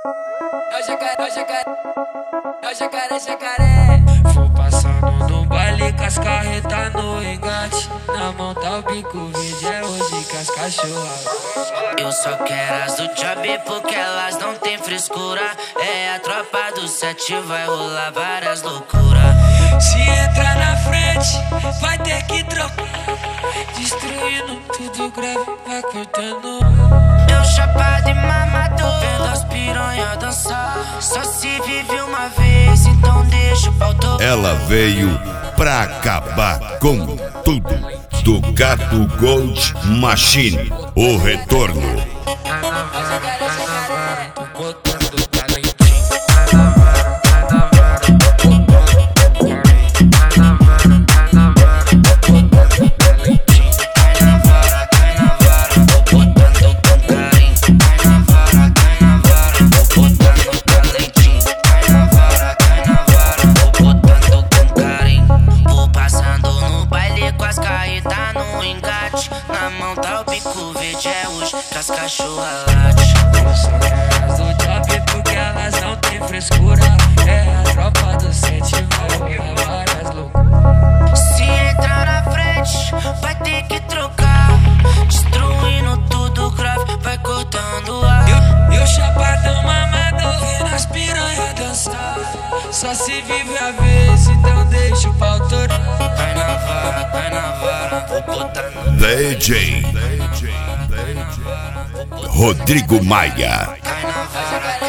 É o jacaré, jacaré. Vou passando no baile com as carretas no engate. Na mão tá o bico verde, é hoje que as cachorras. Eu só quero as do job porque elas não tem frescura. É a tropa do 7, vai rolar várias loucuras. Se entrar na frente, vai ter que trocar. Destruindo tudo grave, vai cortando. Eu chapado e mamador, vendo as piranha dançar. Só se vive uma vez, então deixa o pau tocar. Ela veio pra acabar com tudo. Ducato Gold Machine, o retorno. Botando talentinho. Na mão tá o bico verde, é hoje que as cachorras late. Só quero as do job porque elas não tem frescura. É a tropa do 7, vai rolar várias loucuras. Se entrar na frente, vai ter que trocar. Destruindo tudo grave, vai cortando ar. Eu chapadão mamador, vendo as piranha dançar. Só se vive a vez, então deixa o pau torar. Cai na vara, vou botar no DJ Rodrigo Maia. cai na vara.